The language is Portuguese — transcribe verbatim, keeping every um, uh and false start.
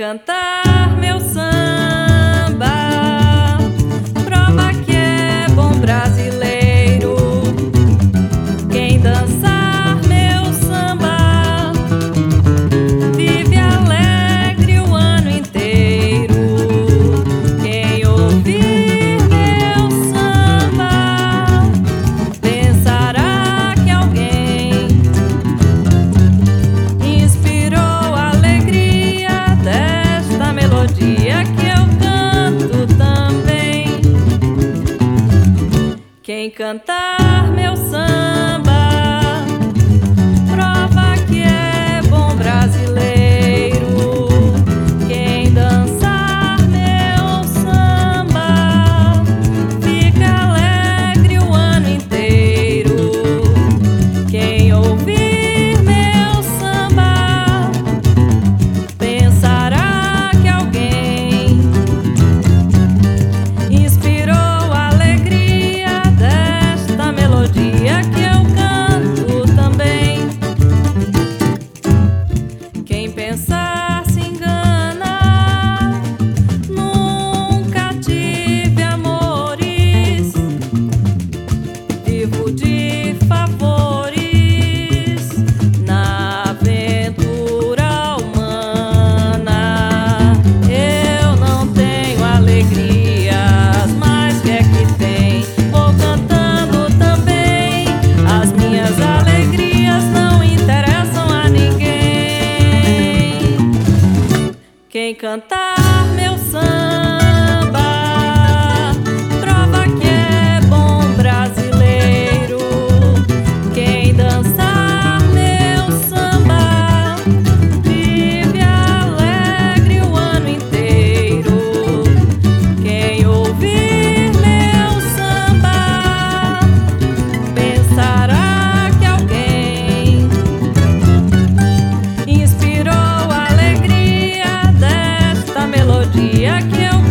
cantar meu samba prova que é bom brasileiro. Quem dançar meu samba vive alegre o ano inteiro. Quem ouvir meu samba pensará que alguém inspirou a alegria desta melodia que eu canto também. Quem cantar meu samba prova que é bom brasileiro. Quem dançar meu samba fica alegre o ano inteiro. Quem ouvir meu samba pensará que alguém inspirou a alegria desta melodia que eu canto também. Quem pensar se engana, nunca tive amores, vivo de favores na aventura humana. Eu não tenho alegrias, mas que é que tem? Vou cantando também. As minhas alegrias não interessam a ninguém. Quem cantar meu samba prova que é bom brasileiro. Quem dançar meu samba vive alegre o ano inteiro. Quem ouvir meu samba pensará que alguém inspirou a alegria desta melodia que eu